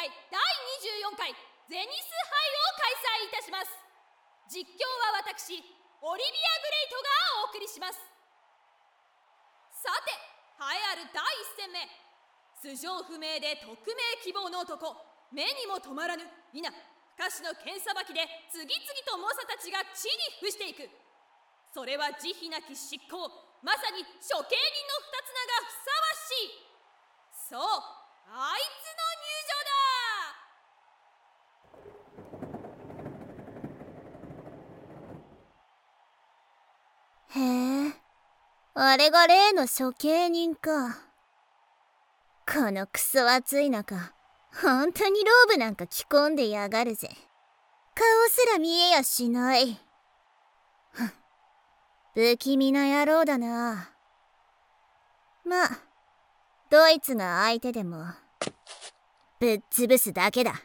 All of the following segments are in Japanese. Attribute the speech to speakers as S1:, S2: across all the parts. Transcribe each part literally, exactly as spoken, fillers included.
S1: 会だいにじゅうよんかいゼニス杯を開催いたします。実況は私オリビア・グレイトがお送りします。さて、栄えあるだいいっ戦目、素性不明で匿名希望の男、目にも止まらぬ否不可視の剣さばきで次々と猛者たちが地に伏していく。それは慈悲なき執行、まさに処刑人の二つ名がふさわしい。そう、あいつの
S2: 入場だ。へえ、あれが例の処刑人か。このクソ暑い中、ほんとにローブなんか着込んでやがるぜ。顔すら見えやしない。ふん、不気味な野郎だな。まあ、ドイツが相手でもぶっ潰すだけだ。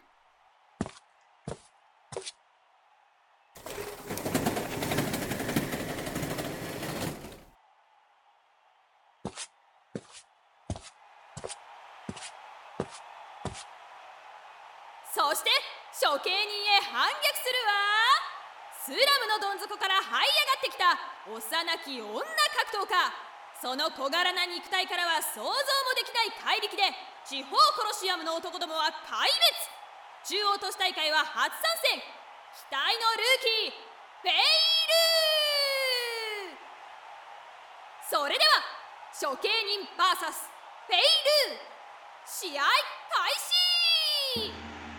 S1: そして処刑人へ反逆するわ。スラムのどん底から這い上がってきた幼き女格闘家、その小柄な肉体からは想像もできない怪力で地方コロシアムの男どもは壊滅。中央都市大会は初参戦、期待のルーキーフェイルー。それでは処刑人 ブイエス フェイルー、試合開始。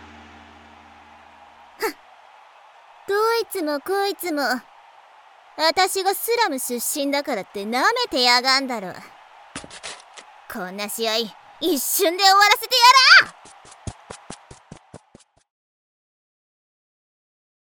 S2: どいつもこいつも私がスラム出身だからってなめてやがんだろ。こんな試合一瞬で終わらせてやら